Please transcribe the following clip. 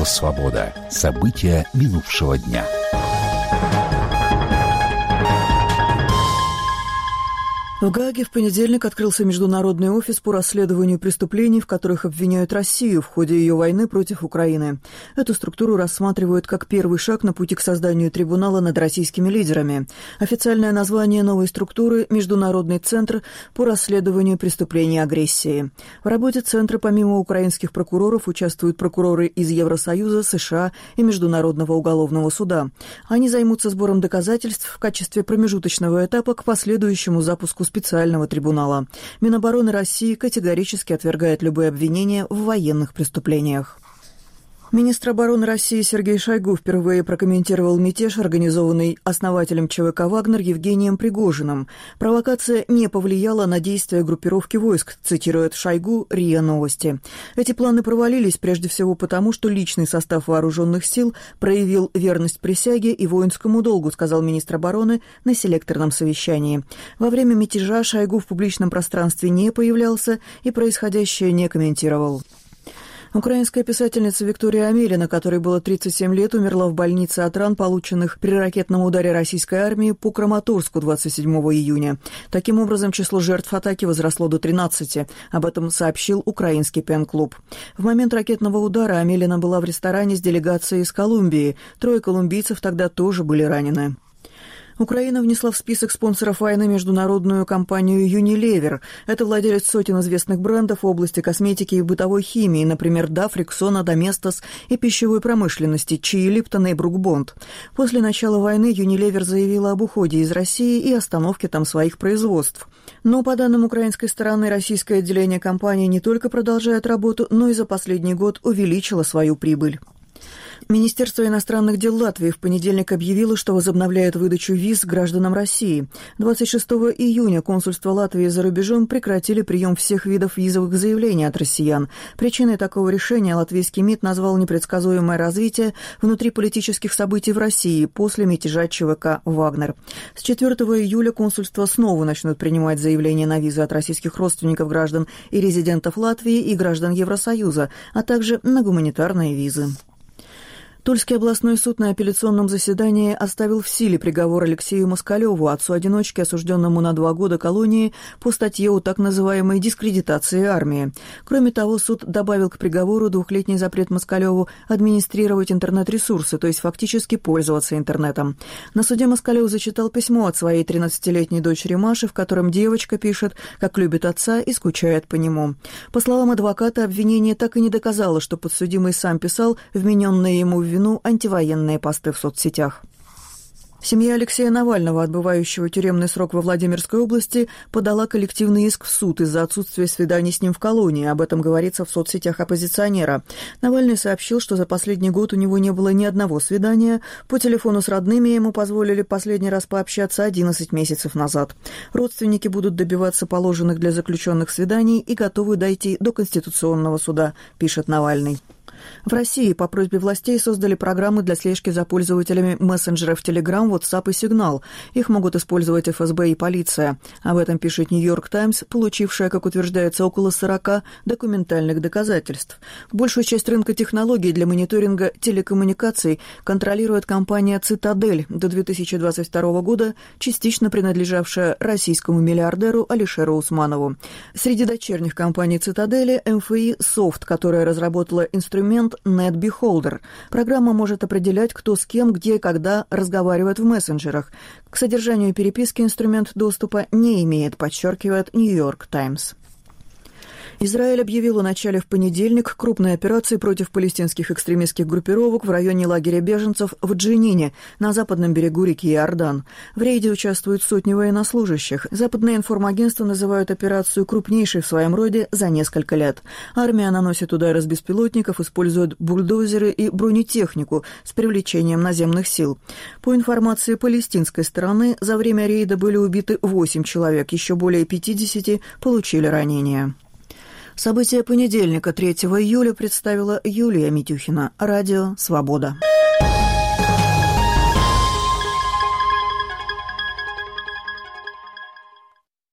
«Свобода». События минувшего дня. В Гааге в понедельник открылся международный офис по расследованию преступлений, в которых обвиняют Россию в ходе ее войны против Украины. Эту структуру рассматривают как первый шаг на пути к созданию трибунала над российскими лидерами. Официальное название новой структуры – Международный центр по расследованию преступлений агрессии. В работе центра помимо украинских прокуроров участвуют прокуроры из Евросоюза, США и Международного уголовного суда. Они займутся сбором доказательств в качестве промежуточного этапа к последующему запуску специального трибунала. Минобороны России категорически отвергает любые обвинения в военных преступлениях. Министр обороны России Сергей Шойгу впервые прокомментировал мятеж, организованный основателем ЧВК «Вагнер» Евгением Пригожиным. Провокация не повлияла на действия группировки войск, цитирует Шойгу РИА Новости. Эти планы провалились прежде всего потому, что личный состав вооруженных сил проявил верность присяге и воинскому долгу, сказал министр обороны на селекторном совещании. Во время мятежа Шойгу в публичном пространстве не появлялся и происходящее не комментировал. Украинская писательница Виктория Амелина, которой было 37 лет, умерла в больнице от ран, полученных при ракетном ударе российской армии по Краматорску 27 июня. Таким образом, число жертв атаки возросло до 13. Об этом сообщил украинский пен-клуб. В момент ракетного удара Амелина была в ресторане с делегацией из Колумбии. 3 колумбийцев тогда тоже были ранены. Украина внесла в список спонсоров войны международную компанию Unilever. Это владелец сотен известных брендов в области косметики и бытовой химии, например, Dove, Rexona, Domestos и пищевой промышленности, Чии, Липтона и Брук-Бонд. После начала войны Unilever заявила об уходе из России и остановке там своих производств. Но, по данным украинской стороны, российское отделение компании не только продолжает работу, но и за последний год увеличило свою прибыль. Министерство иностранных дел Латвии в понедельник объявило, что возобновляет выдачу виз гражданам России. 26 июня консульства Латвии за рубежом прекратили прием всех видов визовых заявлений от россиян. Причиной такого решения латвийский МИД назвал непредсказуемое развитие внутриполитических событий в России после мятежа ЧВК «Вагнер». С 4 июля консульства снова начнут принимать заявления на визы от российских родственников граждан и резидентов Латвии и граждан Евросоюза, а также на гуманитарные визы. Тульский областной суд на апелляционном заседании оставил в силе приговор Алексею Москалеву, отцу-одиночке, осужденному на 2 года колонии по статье о так называемой дискредитации армии. Кроме того, суд добавил к приговору 2-летний запрет Москалеву администрировать интернет-ресурсы, то есть фактически пользоваться интернетом. На суде Москалев зачитал письмо от своей 13-летней дочери Маши, в котором девочка пишет, как любит отца и скучает по нему. По словам адвоката, обвинение так и не доказало, что подсудимый сам писал вмененные ему в вину антивоенные посты в соцсетях. Семья Алексея Навального, отбывающего тюремный срок во Владимирской области, подала коллективный иск в суд из-за отсутствия свиданий с ним в колонии. Об этом говорится в соцсетях оппозиционера. Навальный сообщил, что за последний год у него не было ни одного свидания. По телефону с родными ему позволили последний раз пообщаться 11 месяцев назад. Родственники будут добиваться положенных для заключенных свиданий и готовы дойти до Конституционного суда, пишет Навальный. В России по просьбе властей создали программы для слежки за пользователями мессенджеров Telegram, WhatsApp и Signal. Их могут использовать ФСБ и полиция. Об этом пишет Нью-Йорк Таймс, получившая, как утверждается, около 40 документальных доказательств. Большую часть рынка технологий для мониторинга телекоммуникаций контролирует компания «Цитадель», до 2022 года частично принадлежавшая российскому миллиардеру Алишеру Усманову. Среди дочерних компаний «Цитадели» МФИ «Софт», которая разработала инструмент NetBeholder. Программа может определять, кто с кем, где и когда разговаривает в мессенджерах. К содержанию переписки инструмент доступа не имеет, подчеркивает Нью-Йорк Таймс. Израиль объявил о начале в понедельник крупной операции против палестинских экстремистских группировок в районе лагеря беженцев в Дженине, на западном берегу реки Иордан. В рейде участвуют сотни военнослужащих. Западные информагентства называют операцию крупнейшей в своем роде за несколько лет. Армия наносит удары с беспилотников, использует бульдозеры и бронетехнику с привлечением наземных сил. По информации палестинской стороны, за время рейда были убиты 8 человек, еще более 50 получили ранения. События понедельника, 3 июля, представила Юлия Митюхина. Радио «Свобода».